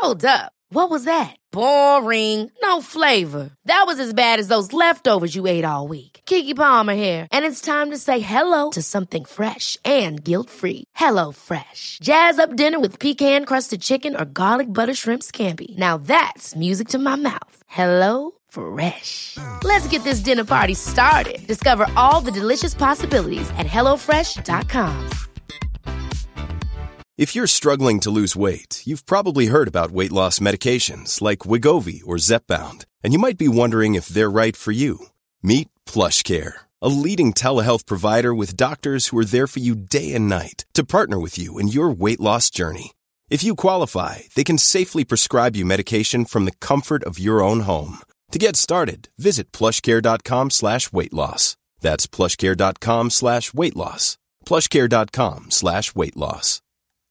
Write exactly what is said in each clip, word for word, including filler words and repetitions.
Hold up. What was that? Boring. No flavor. That was as bad as those leftovers you ate all week. Keke Palmer here, and it's time to say hello to something fresh and guilt-free. Hello Fresh. Jazz up dinner with pecan-crusted chicken or garlic butter shrimp scampi. Now that's music to my mouth. Hello Fresh. Let's get this dinner party started. Discover all the delicious possibilities at hello fresh dot com. If you're struggling to lose weight, you've probably heard about weight loss medications like Wegovy or Zepbound, and you might be wondering if they're right for you. Meet PlushCare, a leading telehealth provider with doctors who are there for you day and night to partner with you in your weight loss journey. If you qualify, they can safely prescribe you medication from the comfort of your own home. To get started, visit plushcare.com slash weight loss. That's plushcare.com slash weight loss. plushcare.com slash weight loss.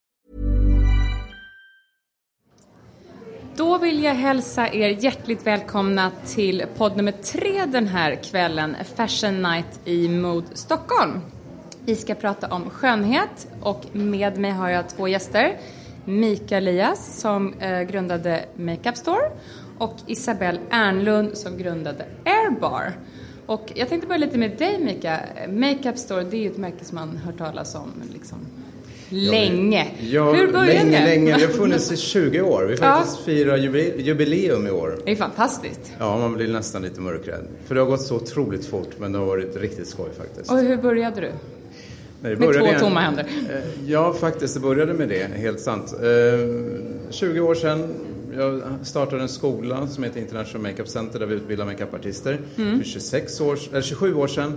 Då vill jag hälsa er hjärtligt välkomna till podd nummer tre den här kvällen, Fashion Night i Mode Stockholm. Vi ska prata om skönhet och med mig har jag två gäster. Mika Elias som eh, grundade Makeup Store och Isabelle Ernlund som grundade Airbar. Och jag tänkte börja lite med dig, Mika. Makeup Store, det är ju ett märke som man hört talas om liksom länge. Ja, Hur började länge, det? länge. Det har funnits i tjugo år. Vi faktiskt ja. firar jubileum i år. Det är fantastiskt. Ja, man blir nästan lite mörkrädd. För det har gått så otroligt fort, men det har varit riktigt skoj faktiskt. Och hur började du? Nej, med två en, tomma händer. Ja, faktiskt. Det började med det, helt sant. tjugo år sedan, jag startade en skola som heter International Makeup Center där vi utbildar makeupartister. Mm. För tjugosex år, eller tjugosju år sedan.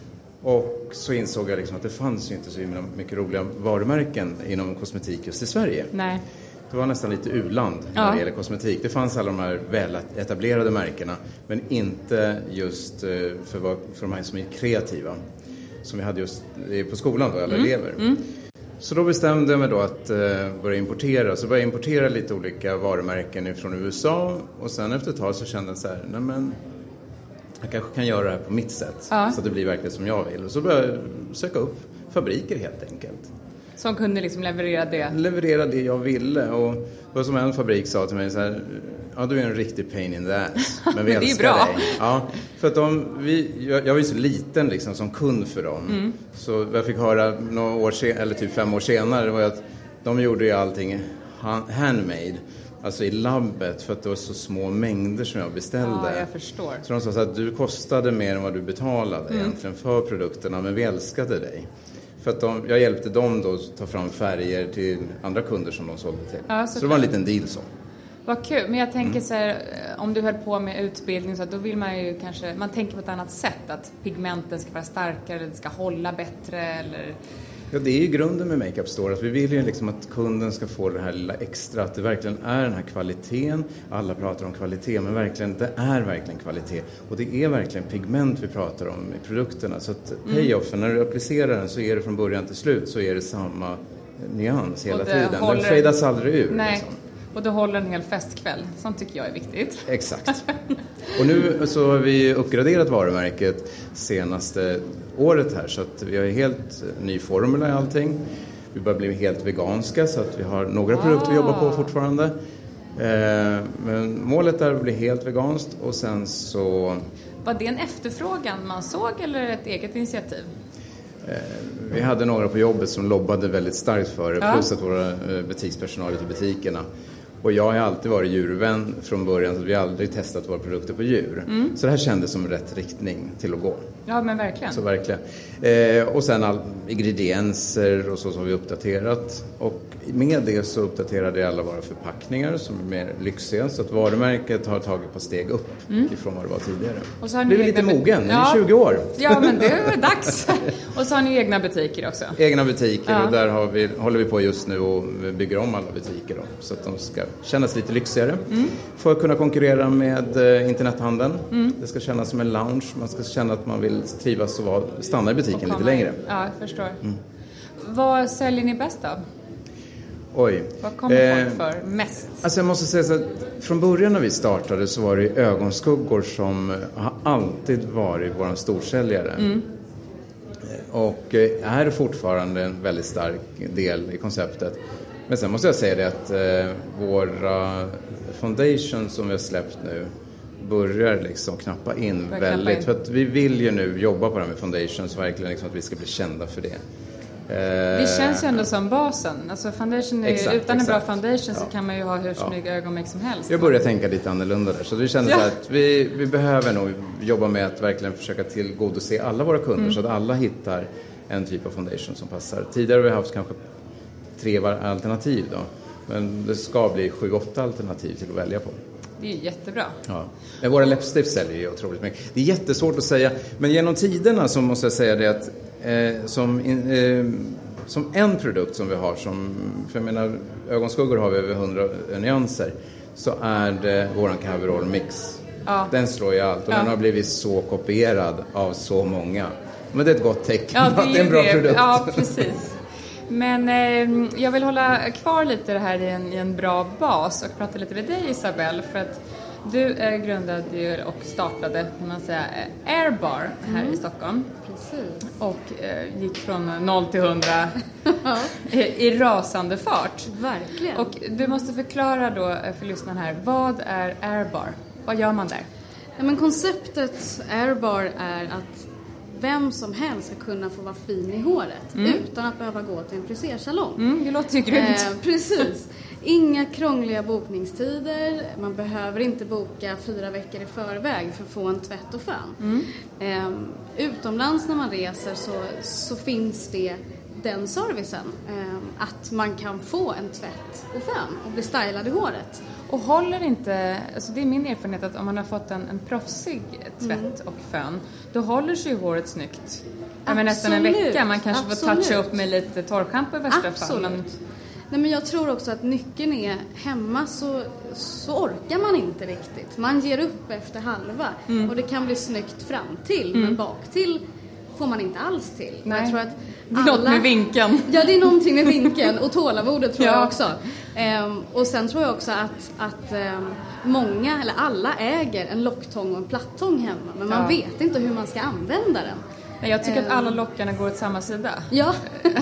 Och så insåg jag liksom att det fanns ju inte så mycket roliga varumärken inom kosmetik just i Sverige. Nej. Det var nästan lite u-land när ja. det gäller kosmetik. Det fanns alla de här väl etablerade märkena, men inte just för, vad, för de här som är kreativa. Som vi hade just på skolan då, alla mm. elever. Mm. Så då bestämde jag mig då att uh, börja importera. Så började jag importera lite olika varumärken från U S A. Och sen efter ett tag så kände jag så här, nej men jag kanske kan göra det här på mitt sätt. Ja. Så att det blir verkligen som jag vill. Och så började jag söka upp fabriker helt enkelt. Som kunde liksom leverera det? Leverera det jag ville. Och det var som en fabrik sa till mig så här, ja du är en riktig pain in the ass. Men vi älskar bra. dig. Ja, för att de, vi, jag, jag var ju så liten liksom som kund för dem. Mm. Så jag fick höra några år sen, eller typ fem år senare var att de gjorde ju allting handmade. Alltså i labbet för att det var så små mängder som jag beställde. Ja, jag förstår. Så de sa så att du kostade mer än vad du betalade mm. egentligen för produkterna, men vi älskade dig. För att de, jag hjälpte dem då att ta fram färger till andra kunder som de sålde till. Ja, så, så det var en liten deal så. Vad kul, men jag tänker mm. så här, om du höll på med utbildning så att då vill man ju kanske, man tänker på ett annat sätt, att pigmenten ska vara starkare, det ska hålla bättre eller... Ja, det är ju grunden med Makeup Store, att vi vill ju liksom att kunden ska få det här lilla extra, att det verkligen är den här kvaliteten. Alla pratar om kvalitet, men verkligen, det är verkligen kvalitet. Och det är verkligen pigment vi pratar om i produkterna. Så att payoffen, mm. när du applicerar den så är det från början till slut så är det samma nyans hela tiden. Håller... Den fadas aldrig ur. Nej. Liksom. Och det håller en hel festkväll. Sånt tycker jag är viktigt. Exakt. Och nu så har vi uppgraderat varumärket senaste året här. Så att vi har helt ny formula i allting. Vi börjar bli helt veganska så att vi har några ah. produkter vi jobbar på fortfarande. Eh, men målet är att bli helt veganskt och sen så... Var det en efterfrågan man såg eller ett eget initiativ? Vi hade några på jobbet som lobbade väldigt starkt för det, ja. Plus att våra butikspersonal i butikerna. Och jag har alltid varit djurvän från början, så vi har aldrig testat våra produkter på djur. Mm. Så det här kändes som rätt riktning till att gå. Ja, men verkligen. Så verkligen. Eh, och sen all ingredienser och så som vi uppdaterat. Och med det så uppdaterade jag alla våra förpackningar som är mer lyxiga. Så att varumärket har tagit ett par steg upp mm. ifrån vad det var tidigare. Och så har ni det är lite mogen, ja. Det är tjugo år. Ja, men det är dags. Och så har ni egna butiker också. Egna butiker, ja. Och där har vi, håller vi på just nu och bygger om alla butiker då, så att de ska kännas lite lyxigare. Mm. För att kunna konkurrera med eh, internethandeln. Mm. Det ska kännas som en lounge. Man ska känna att man vill trivas och vara, stanna i butiken lite längre. Ja, jag förstår. Mm. Vad säljer ni bäst av? Oj. Vad kommer eh, folk för mest? Alltså jag måste säga så att från början när vi startade så var det ögonskuggor som har alltid varit våran storsäljare. Mm. Och är fortfarande en väldigt stark del i konceptet. Men sen måste jag säga det att eh, våra foundation som vi har släppt nu börjar liksom knappa in börjar väldigt. In. För att vi vill ju nu jobba på det med foundations, verkligen liksom att vi ska bli kända för det. Det känns ju ändå som basen. Alltså foundation är, exakt, utan exakt. En bra foundation så ja. Kan man ju ha hur snygga ja. Ögonblick som helst. Jag börjar tänka lite annorlunda där. Så vi kände ja. Så att vi, vi behöver nog jobba med att verkligen försöka tillgodose alla våra kunder. Mm. Så att alla hittar en typ av foundation som passar. Tidigare har vi haft kanske tre alternativ då. Men det ska bli sju, åtta alternativ till att välja på. Det är jättebra. Ja. Men våra läppstift säljer ju otroligt mycket. Det är jättesvårt att säga. Men genom tiderna så måste jag säga det att eh, som, in, eh, som en produkt som vi har, som, för jag menar ögonskuggor har vi över hundra nyanser, så är det våran Coverall Mix. Ja. Den slår ju allt och ja. Den har blivit så kopierad av så många. Men det är ett gott tecken. Ja, det är, det är en bra det. Produkt. Ja, precis. Men eh, jag vill hålla kvar lite det här i en, i en bra bas och prata lite med dig, Isabelle, för att du eh, grundade ju och startade, kan man säga, Airbar här mm. i Stockholm. Precis. Och eh, gick från noll till hundra i, i rasande fart. Verkligen. Och du måste förklara då för lyssnarna här, vad är Airbar? Vad gör man där? Ja, men konceptet Airbar är att vem som helst ska kunna få vara fin i håret mm. utan att behöva gå till en frisersalong. Mm, det låter ju grymt. Eh, precis. Inga krångliga bokningstider. Man behöver inte boka fyra veckor i förväg för att få en tvätt och fön. Mm. Eh, utomlands när man reser så, så finns det den servicen. Eh, att man kan få en tvätt och fön och bli stylad i håret. Och håller inte, alltså det är min erfarenhet att om man har fått en, en proffsig tvätt mm. och fön, då håller sig håret snyggt. Ja, men nästan en vecka. Man kanske Absolut. Får toucha upp med lite torrschampo i värsta Absolut. fall. Men... Nej, men jag tror också att nyckeln är hemma så, så orkar man inte riktigt. Man ger upp efter halva mm. och det kan bli snyggt fram till, mm. men bak till får man inte alls till. Nej. Jag tror att alla... Det är något med vinkeln. Ja, det är någonting med vinkeln och tålamodet tror ja. Jag också. Um, och sen tror jag också att, att um, många, eller alla äger en locktång och en plattång hemma. Men man ja. Vet inte hur man ska använda den. Jag tycker um, att alla lockarna går åt samma sida. Ja,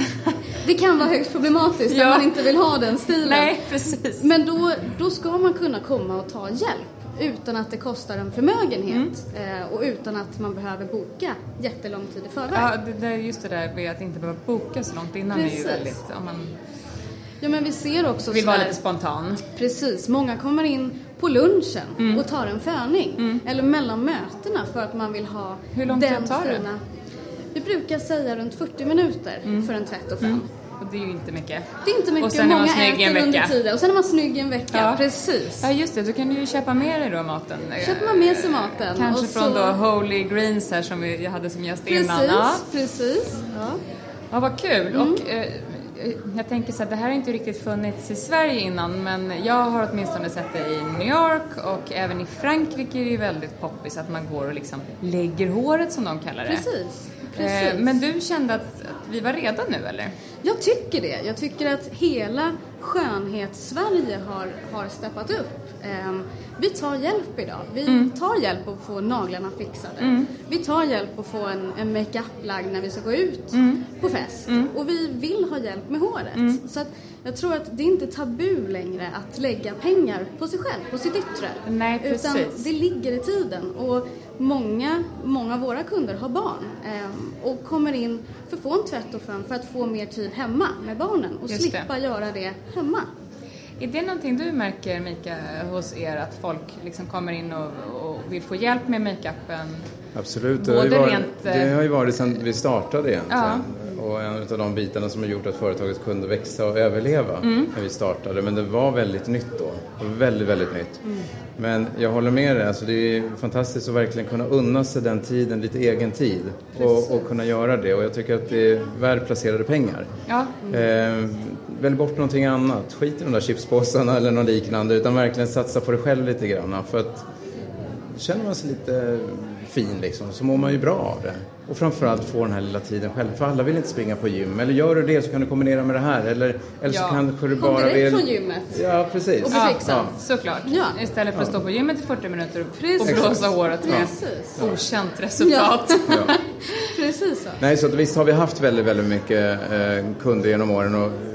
det kan vara högst problematiskt ja. När man inte vill ha den stilen. Nej, precis. Men då, då ska man kunna komma och ta hjälp. Utan att det kostar en förmögenhet mm. och utan att man behöver boka jättelång tid i förväg. Ja, det är just det där med att inte behöva boka så långt innan. Precis. Är ju väldigt, om man ja, men vi ser också vill vara lite spontan. Precis, många kommer in på lunchen mm. och tar en föning mm. eller mellan mötena för att man vill ha hur lång den tid tar det? Fina. Vi brukar säga runt fyrtio minuter mm. för en tvätt och fön. Mm. Och det är ju inte mycket. Det är inte mycket. Och sen många är man snygg en vecka. Tiden. Och sen är man snygg en vecka. Ja. Precis. Ja, just det. Då kan du ju köpa med dig då maten. Köper man med sig maten. Kanske och från så... då Holy Greens här som vi, jag hade som gäst precis, innan. Ja, precis. Ja, ja vad kul. Mm. Och eh, jag tänker så att det här har inte riktigt funnits i Sverige innan. Men jag har åtminstone sett det i New York. Och även i Frankrike är det ju väldigt poppis att man går och liksom lägger håret som de kallar det. Precis. Precis. Men du kände att, att vi var redan nu, eller? Jag tycker det. Jag tycker att hela skönhets-Sverige har, har steppat upp. Um, vi tar hjälp idag. Vi mm. tar hjälp att få naglarna fixade. Mm. Vi tar hjälp att få en, en make-up-lagd när vi ska gå ut mm. på fest. Mm. Och vi vill ha hjälp med håret. Mm. Så att jag tror att det är inte tabu längre att lägga pengar på sig själv, på sitt yttre. Nej, precis. Utan det ligger i tiden. Och många, många av våra kunder har barn. Um, och kommer in för att få en tvätt och fön för att få mer tid hemma med barnen. Och Just slippa det. Göra det hemma. Är det någonting du märker, Mika, hos er, att folk liksom kommer in och, och vill få hjälp med make-upen? Absolut, det har, ju varit, rent... det har ju varit sedan vi startade egentligen. Ja. Och en av de bitarna som har gjort att företaget kunde växa och överleva mm. när vi startade. Men det var väldigt nytt då. Väldigt, väldigt nytt. Mm. Men jag håller med dig. Alltså det är fantastiskt att verkligen kunna unna sig den tiden, lite egen tid. Och, och kunna göra det. Och jag tycker att det är välplacerade pengar. Ja. Mm. Eh, välj bort någonting annat. Skit i de där chipspåsarna eller något liknande. Utan verkligen satsa på det själv lite grann. För att känner man sig lite fin liksom, så mår man ju bra av det. Och framförallt få den här lilla tiden själv. För alla vill inte springa på gym. Eller gör du det så kan du kombinera med det här. Eller, eller ja. Så kanske du bara vill... direkt från gymmet. Ja, precis. Och bli fixad. Ja, såklart. Ja. Istället för att ja. Stå på gymmet i fyrtio minuter precis. Och blåsa håret med ja. Okänt resultat. Ja. Ja. Precis så. Nej, så att visst har vi haft väldigt, väldigt mycket eh, kunder genom åren. Och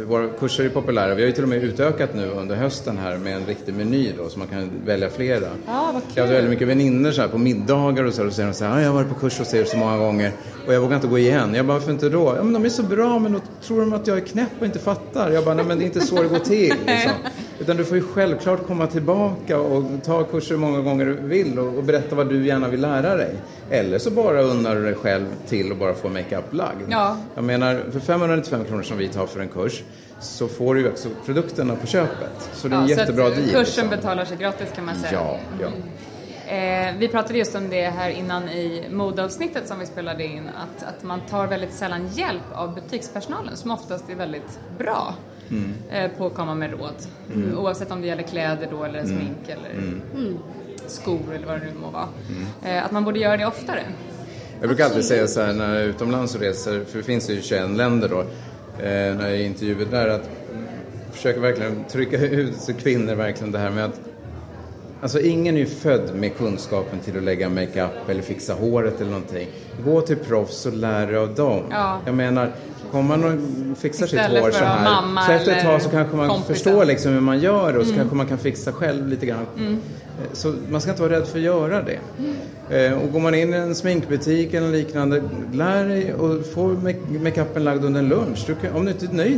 våra kurser är populära. Vi har ju till och med utökat nu under hösten här med en riktig meny då, så man kan välja flera. Ja, vad kul. Jag har väldigt mycket vänner så här på middagar och så, och säger de så här, jag har varit på kurs och ser så många gånger och jag vågar inte gå igen. Jag bara, varför inte då? Ja, men de är så bra, men då tror de att jag är knäpp och inte fattar. Jag bara, nej, men det är inte så det går till. Liksom. Utan du får ju självklart komma tillbaka och ta kurser många gånger du vill och, och berätta vad du gärna vill lära dig. Eller så bara unnar du dig själv till och bara få make-up lagd. Ja. Jag menar, för femhundranittiofem kronor som vi tar för en kurs så får du ju också produkterna på köpet. Så det är ja, en jättebra deal. Kursen liksom. betalar sig gratis kan man säga. Ja, ja. Eh, vi pratade just om det här innan i modeavsnittet som vi spelade in. Att, att man tar väldigt sällan hjälp av butikspersonalen som oftast är väldigt bra mm. eh, på att komma med råd. Mm. Oavsett om det gäller kläder då eller smink mm. eller mm. skor eller vad det nu må vara. Mm. Eh, att man borde göra det oftare. Jag brukar alltid säga så här när jag är utomlands och reser, för det finns ju tjugoett länder då, eh, när jag intervjuar där, att försöka verkligen trycka ut så kvinnor verkligen det här med att alltså ingen är ju född med kunskapen till att lägga make-up eller fixa håret eller någonting. Gå till proffs och lär dig av dem. Ja. Jag menar, kommer man och fixar sitt hår så här, så efter ett tag så kanske man kompisen. förstår liksom hur man gör det och så mm. kanske man kan fixa själv lite grann. Mm. Så man ska inte vara rädd för att göra det. Mm. Och går man in i en sminkbutik eller liknande, lär dig och få make-upen lagd under en lunch. Du kan, om du inte är nöjd.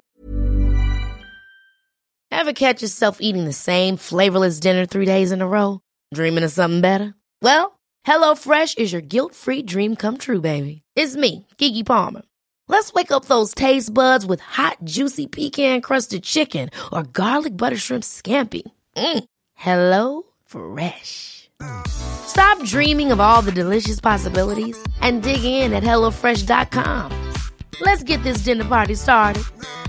Ever catch yourself eating the same flavorless dinner three days in a row? Dreaming of something better? Well, HelloFresh is your guilt-free dream come true, baby. It's me, Keke Palmer. Let's wake up those taste buds with hot, juicy pecan-crusted chicken or garlic butter shrimp scampi. Mm. Hello Fresh. Stop dreaming of all the delicious possibilities and dig in at hello fresh dot com. Let's get this dinner party started.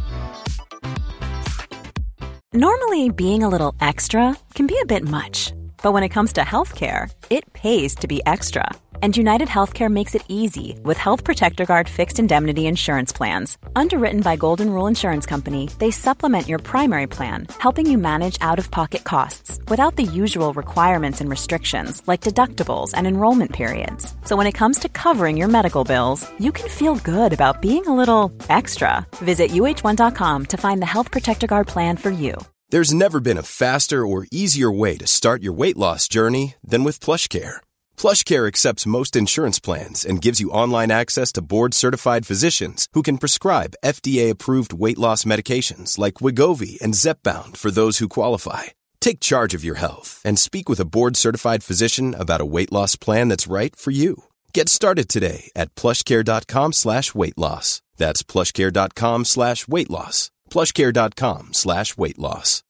Normally, being a little extra can be a bit much, but when it comes to healthcare, it pays to be extra. And United Healthcare makes it easy with Health Protector Guard fixed indemnity insurance plans. Underwritten by Golden Rule Insurance Company, they supplement your primary plan, helping you manage out-of-pocket costs without the usual requirements and restrictions like deductibles and enrollment periods. So when it comes to covering your medical bills, you can feel good about being a little extra. Visit U H one dot com to find the Health Protector Guard plan for you. There's never been a faster or easier way to start your weight loss journey than with PlushCare. PlushCare accepts most insurance plans and gives you online access to board-certified physicians who can prescribe F D A-approved weight loss medications like Wegovy and Zepbound for those who qualify. Take charge of your health and speak with a board-certified physician about a weight loss plan that's right for you. Get started today at plushcare.com slash weight loss. That's plushcare.com slash weight loss. plushcare.com slash weight loss.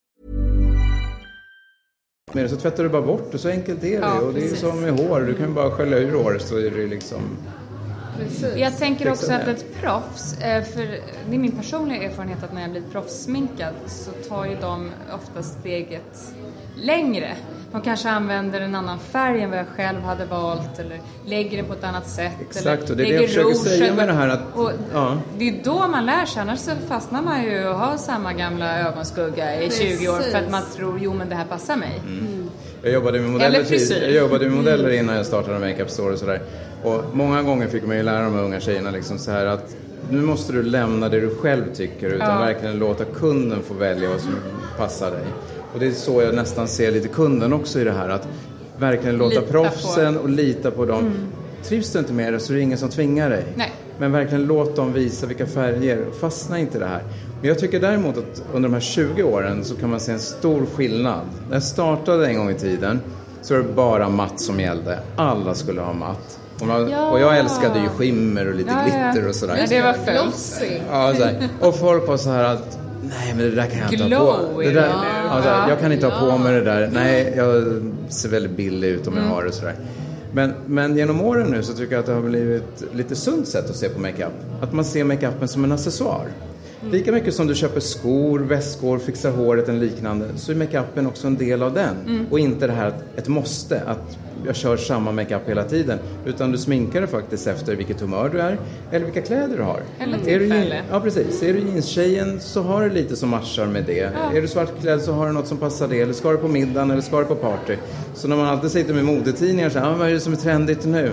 Men så tvättar du bara bort och så enkelt är det. Ja, och det är som med hår. Du kan bara skölja ur håret så är det liksom... Precis. Jag tänker också att ett proffs, för det är min personliga erfarenhet att när jag blir proffssminkad så tar ju de ofta steget längre. De kanske använder en annan färg än vad jag själv hade valt eller lägger det på ett annat sätt. Exakt, och det är det jag försöker säga med det här att... Och ja. Det är då man lär sig, annars så fastnar man ju och har samma gamla ögonskugga i tjugo år för att man tror, jo men det här passar mig. Mm. Jag jobbade med modeller, tid, jag jobbade med modeller innan jag startade Makeup Store och sådär. Och många gånger fick man ju lära de här unga tjejerna liksom så här att nu måste du lämna det du själv tycker utan ja. verkligen låta kunden få välja vad som passar dig. Och det är så jag nästan ser lite kunden också i det här. Att verkligen låta lita proffsen på. Och lita på dem. Mm. Trivs du inte med det så är det ingen som tvingar dig. Nej. Men verkligen låt dem visa vilka färger. Fastna inte i det här. Men jag tycker däremot att under de här tjugo åren så kan man se en stor skillnad. När jag startade en gång i tiden så var det bara matt som gällde. Alla skulle ha matt. Och, man, ja. och jag älskade ju skimmer och lite ja, glitter och sådär. Ja, det var flossy. Ja, så här. Och folk var så här att nej, men det där kan jag inte Glow ha på. Det där, ja. alltså, jag kan inte ha på mig det där. Nej, jag ser väldigt billig ut om jag mm. har det sådär. Men, men genom åren nu så tycker jag att det har blivit lite sunt sätt att se på makeup. Att man ser makeupen som en accessoar. Mm. Lika mycket som du köper skor, väskor, fixar håret eller liknande så är makeupen också en del av den. Mm. Och inte det här ett måste att jag kör samma makeup hela tiden. Utan du sminkar det faktiskt efter vilket humör du är eller vilka kläder du har. Eller tillfälle. Ja, precis. Är du jeanstjejen så har du lite som matchar med det. Ja. Är du svartklädd så har du något som passar det. Eller ska du på middagen eller ska du på party. Så när man alltid sitter med modetidningar så här, ah, vad är det som är trendigt nu?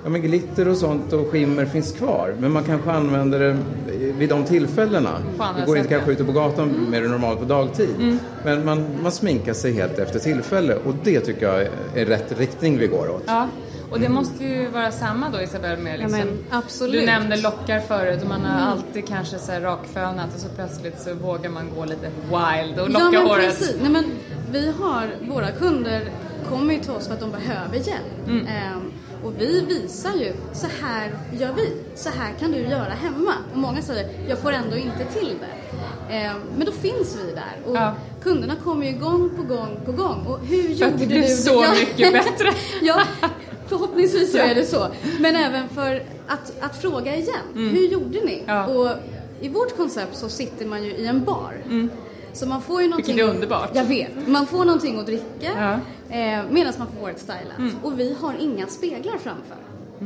ja, men glitter och sånt och skimmer finns kvar. Men man kanske använder det vid de tillfällena. Det går inte kanske ute på gatan mm. med det normalt på dagtid. Mm. Men man, man sminkar sig helt efter tillfälle. Och det tycker jag är rätt riktning vi går åt. Ja. Och det måste ju vara samma då, Isabel, med liksom, ja, men, absolut. Du nämnde lockar förut och man har mm. alltid kanske så här rakfönat och så plötsligt så vågar man gå lite wild och locka ja, men håret. Precis. Nej, men vi har, våra kunder kommer ju till oss för att de behöver hjälp. Mm. Ehm, och vi visar ju, så här gör vi, så här kan du göra hemma. Och många säger, jag får ändå inte till det. Ehm, men då finns vi där. Och ja. kunderna kommer ju gång på gång på gång. Och hur gjorde det du? Det är så mycket bättre. Ja, förhoppningsvis så är det så. Men även för att, att fråga igen. Mm. Hur gjorde ni? Ja. Och i vårt koncept så sitter man ju i en bar. Mm. Så man får ju någonting. Vilket är underbart. Jag vet. Man får någonting att dricka ja. eh, medan man får håret stylat. Mm. Och vi har inga speglar framför.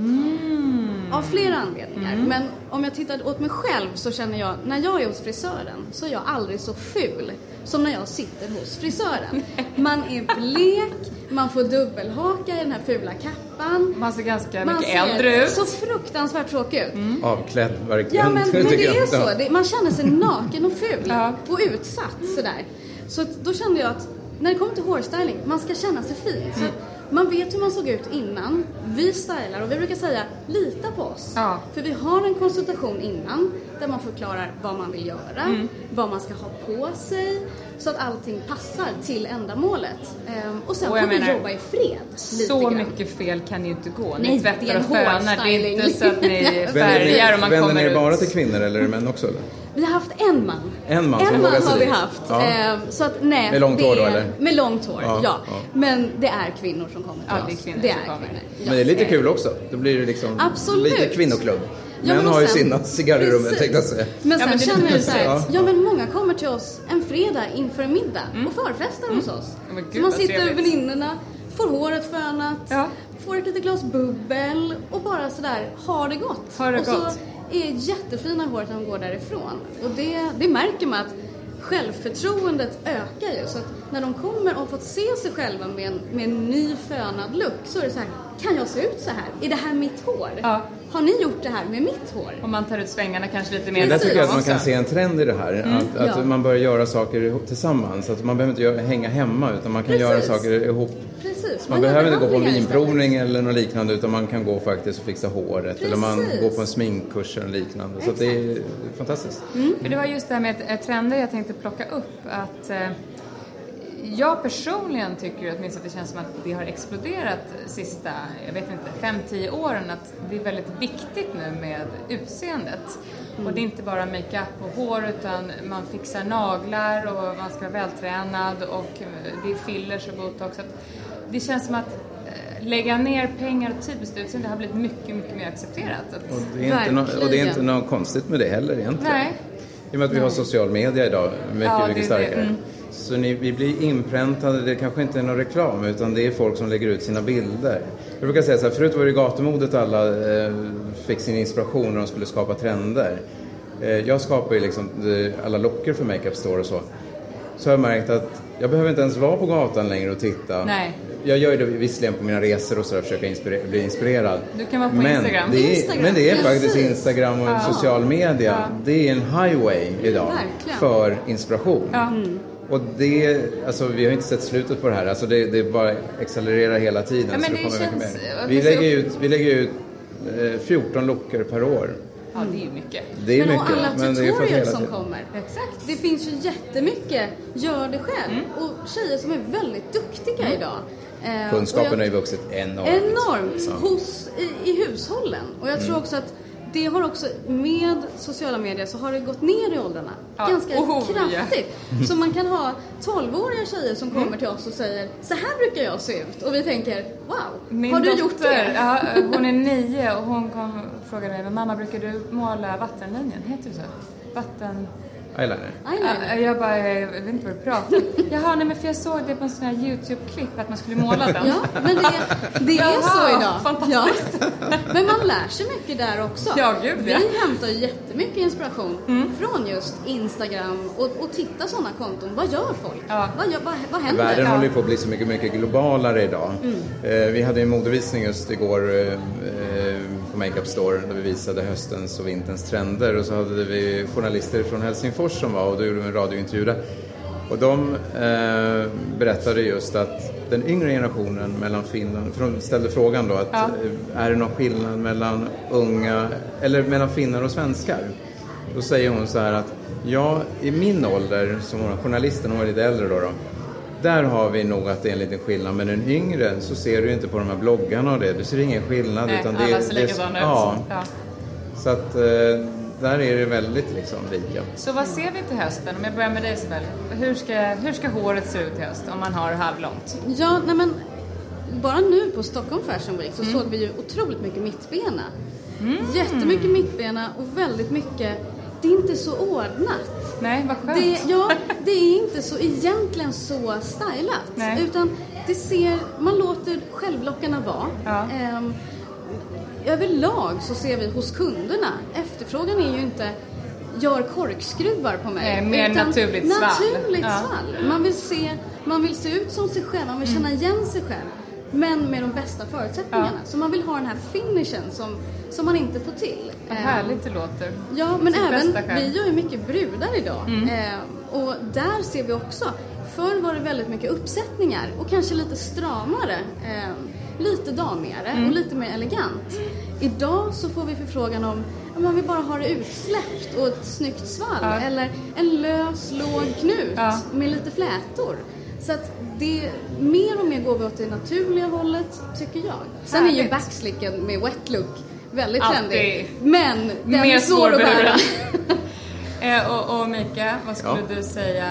Mm. Av flera anledningar. Mm. Men om jag tittar åt mig själv så känner jag, när jag är hos frisören så är jag aldrig så ful som när jag sitter hos frisören. Man är blek, man får dubbelhaka i den här fula kappan. Man ser ganska man mycket ser äldre ut. Så fruktansvärt tråkig ut. Mm. Avklädd verkligen. Ja, men, men det är så. Det, man känner sig naken och ful ja. och utsatt sådär. Så då kände jag att när det kommer till hårstyling, man ska känna sig fin. Så mm. man vet hur man såg ut innan. Vi stylar och vi brukar säga, lita på oss. Ja. För vi har en konsultation innan där man förklarar vad man vill göra, mm. vad man ska ha på sig, så att allting passar till ändamålet. Ehm, och sen och får vi menar, jobba i fred. Så grann. mycket fel kan ju inte gå. Nej, ni tvättar och fönar. Det är inte så att ni färgar och man vänder kommer ni ut. Bara till kvinnor eller är det män också? Eller? Vi har haft en man. En man, en man har sig. vi haft. Ja. Ehm, så att, nej, med långt hår då, är, eller? Med långt hår, ja, ja. ja. Men det är kvinnor som kommer till ja, oss. Det är kvinnor det som är kommer. Kvinnor. Men det är lite kul också. Då blir det liksom absolut. Lite kvinnoklubb. Ja, män har ju sina cigarrer i rummet, tänkte jag säga. Men sen ja, men känner jag så här, ja. ja men många kommer till oss en fredag inför en middag mm. och förfestar mm. hos oss. Oh, Gud, så man sitter trevligt. väninnorna, får håret fönat, ja. får ett litet glas bubbel och bara sådär, har det gott. Har det och gott. så är jättefina håret när de går därifrån. Och det, det märker man att självförtroendet ökar ju. Så att när de kommer och fått se sig själva med en, med en ny fönad look så är det så här, kan jag se ut så här? Är det här mitt hår? Ja. Har ni gjort det här med mitt hår? Och man tar ut svängarna kanske lite mer. Men där tycker jag att man kan se en trend i det här. Mm. Att, att ja. man börjar göra saker ihop tillsammans. Att man behöver inte göra, hänga hemma utan man kan Precis. göra saker ihop. Precis. Man, man behöver inte gå på en vinprovning eller något liknande utan man kan gå faktiskt och fixa håret. Precis. Eller man går på en sminkkurs eller liknande. Exakt. Så det är fantastiskt. Mm. För det var just det här med trender jag tänkte plocka upp. Att eh, jag personligen tycker att, minst att det känns som att det har exploderat sista, jag vet inte, fem till tio åren. Att det är väldigt viktigt nu med utseendet. Mm. Och det är inte bara makeup och hår utan man fixar naglar och man ska vara vältränad och det är fillers och botox. Att det känns som att lägga ner pengar och tid på utseende har blivit mycket, mycket mer accepterat. Att och, det är inte no- och det är inte något konstigt med det heller egentligen. Nej. I och med att vi har social media idag mycket, ja, mycket starkare. Mm. Så ni, vi blir inpräntade, det kanske inte är någon reklam utan det är folk som lägger ut sina bilder. Jag brukar säga så här, förut var det gatumodet alla eh, fick sin inspiration när de skulle skapa trender. Eh, jag skapar ju liksom eh, alla locker för Makeup Store och så. Så har jag märkt att jag behöver inte ens vara på gatan längre och titta. Nej. Jag gör det visserligen på mina resor och så där, försöka inspire- bli inspirerad. Du kan vara på men Instagram. Det är, Instagram. men det är faktiskt Precis. Instagram och ja. social media. Ja. Det är en highway idag Verkligen. för inspiration. Ja. Mm. Och det, alltså vi har inte sett slutet på det här. Alltså det, det bara accelererar hela tiden. Ja, men så det det kommer känns, mycket mer. Vi lägger ut, vi lägger ut eh, fjorton locker per år. Ja, det är ju mycket. Det är men mycket. och alla men det är för tutorials som tiden. kommer. Exakt. Det finns ju jättemycket gör det själv. Mm. Och tjejer som är väldigt duktiga mm. idag. Eh, Kunskapen har ju vuxit enormt. Enormt ja. hos, i, i hushållen. Och jag mm. tror också att det har också med sociala medier så har det gått ner i åldrarna ja. ganska oh, kraftigt. Ja. Så man kan ha tolvåriga tjejer som kommer mm. till oss och säger så här brukar jag se ut. Och vi tänker, wow, min har du dotter, gjort det? Ja, hon är nio och hon kom och frågade mig, men mamma, brukar du måla vattenlinjen? Heter det så? Vatten... Eyeliner. Eyeliner. Jag bara, jag vet inte vad du pratar om. Jaha, nej men för jag såg det på en sån här YouTube-klipp att man skulle måla den. Ja, men det, det är Jaha, så idag. Fantastiskt. Ja. Men man lär sig mycket där också. Ja, gud, ja. Vi hämtar ju jättemycket inspiration mm. från just Instagram och, och titta sådana konton. Vad gör folk? Ja. Vad, gör, vad, vad händer? Världen ja. håller ju på att bli så mycket, mycket globalare idag. Mm. Eh, vi hade en modevisning just igår eh, Makeup Store där vi visade höstens och vinterns trender. Och så hade vi journalister från Helsingfors som var och då gjorde vi en radiointervju där. Och de eh, berättade just att den yngre generationen mellan Finland, för de ställde frågan då att ja. är det någon skillnad mellan unga, eller mellan finnar och svenskar? Då säger hon så här att ja, i min ålder, som hon, journalisten, hon var lite äldre då, då där har vi nog att det är en liten skillnad, men den yngre så ser du inte på de här bloggarna och det, du ser ingen skillnad. Nej, utan alla det, ser det, likadana ja. ut. Ja. Så att där är det väldigt liksom lika. Så vad ser vi till hösten? Om jag börjar med dig, Isabel. Hur ska, hur ska håret se ut i höst om man har halvlångt? Ja, nej men bara nu på Stockholm Fashion Week så mm. såg vi ju otroligt mycket mittbena. Mm. Jättemycket mittbena och väldigt mycket. Det är inte så ordnat. Nej, vad skönt. Det, ja, det är inte så egentligen så stylat. Nej. Utan det ser, man låter självlockarna vara. Ja. Um, överlag så ser vi hos kunderna, efterfrågan är ju inte gör korkskruvar på mig. Nej, mer utan naturligt svall. Naturligt ja. svall. Man vill se, man vill se ut som sig själv, man vill känna igen sig själv. Men med de bästa förutsättningarna. Ja. Så man vill ha den här finishen som, som man inte får till. Vad härligt det låter. Ja, men även, vi gör ju mycket brudar idag. Mm. Eh, och där ser vi också, förr var det väldigt mycket uppsättningar. Och kanske lite stramare. Eh, lite damigare mm. och lite mer elegant. Mm. Idag så får vi förfrågan om om man vill bara ha det utsläppt och ett snyggt svall. Ja. Eller en lös, låg knut ja. med lite flätor. Så att det, mer och mer går vi åt det naturliga hållet, tycker jag. Sen Härligt. är ju backslicken med wet look väldigt trendig. Men den mer är svår att bära. eh, och, och Mika, vad skulle ja. du säga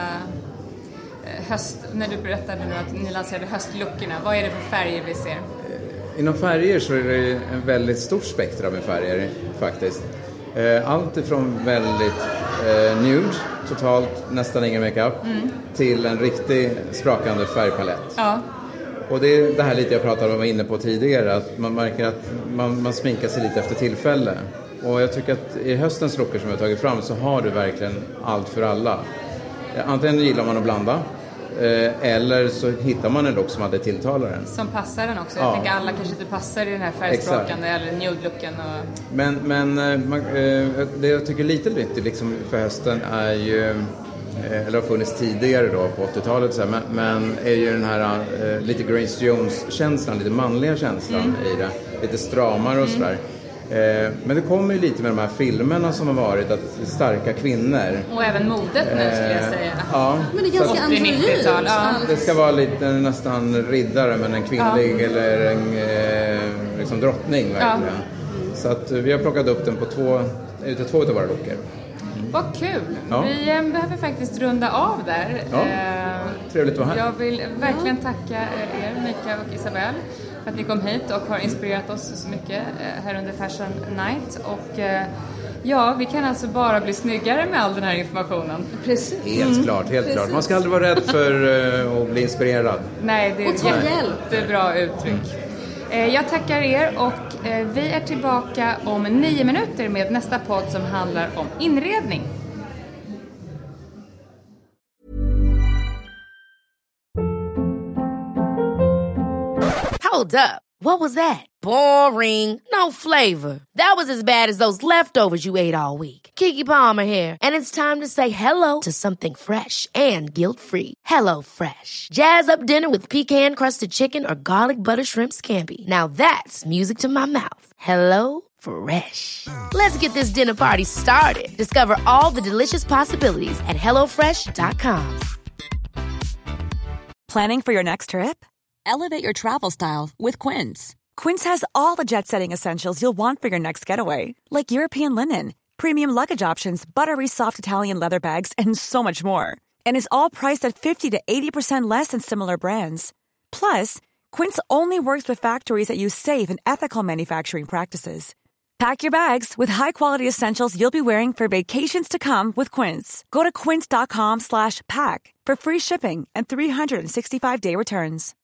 höst, när du berättade nu att ni lanserade höstlookerna? Vad är det för färger vi ser? Inom färger så är det en väldigt stort spektra med färger faktiskt. Allt ifrån väldigt eh, nude, totalt nästan ingen makeup, mm. till en riktig sprakande färgpalett. Ja. Och det är det här lite jag pratade om, var inne på tidigare, att man märker att man, man sminkar sig lite efter tillfälle. Och jag tycker att i höstens looker som jag har tagit fram så har du verkligen allt för alla. Antingen gillar man att blanda, eller så hittar man en look som hade tilltalaren. Som passar den också. Jag ja. tänker alla kanske inte passar i den här färgsprakande eller nude-looken. Och... Men, men man, det jag tycker lite nyttigt liksom för hösten är ju, eller har funnits tidigare då på åttiotalet så här, men, men är ju den här lite Grace Jones-känslan, lite manliga känslan mm. i det. Lite stramare och sådär. Eh, men det kommer ju lite med de här filmerna som har varit, att starka kvinnor. Och även modet nu skulle jag säga. Eh, ja. Men det är ganska androgynt. Ja. Det ska vara lite nästan riddare, men en kvinnlig ja. eller en eh, liksom drottning verkligen. Ja. Så att vi har plockat upp den på två, ute två av våra looker. Mm. Vad kul! Ja. Vi eh, behöver faktiskt runda av där. Ja. Eh, Trevligt att vara här. Jag vill verkligen tacka er, Mika och Isabel, för att ni kom hit och har inspirerat oss så mycket här under Fashion Night. Och ja, vi kan alltså bara bli snyggare med all den här informationen. Precis. Helt mm. klart, helt Precis. klart. Man ska aldrig vara rädd för att bli inspirerad. Nej, det är ett jättebra uttryck. Jag tackar er och vi är tillbaka om nio minuter med nästa podd som handlar om inredning. Hold up. What was that? Boring. No flavor. That was as bad as those leftovers you ate all week. Keke Palmer here, and it's time to say hello to something fresh and guilt-free. Hello Fresh. Jazz up dinner with pecan-crusted chicken or garlic butter shrimp scampi. Now that's music to my mouth. Hello Fresh. Let's get this dinner party started. Discover all the delicious possibilities at hello fresh dot com. Planning for your next trip? Elevate your travel style with Quince. Quince has all the jet-setting essentials you'll want for your next getaway, like European linen, premium luggage options, buttery soft Italian leather bags, and so much more. And is all priced at fifty to eighty percent less than similar brands. Plus, Quince only works with factories that use safe and ethical manufacturing practices. Pack your bags with high-quality essentials you'll be wearing for vacations to come with Quince. Go to quince dot com slash pack for free shipping and three sixty-five day returns.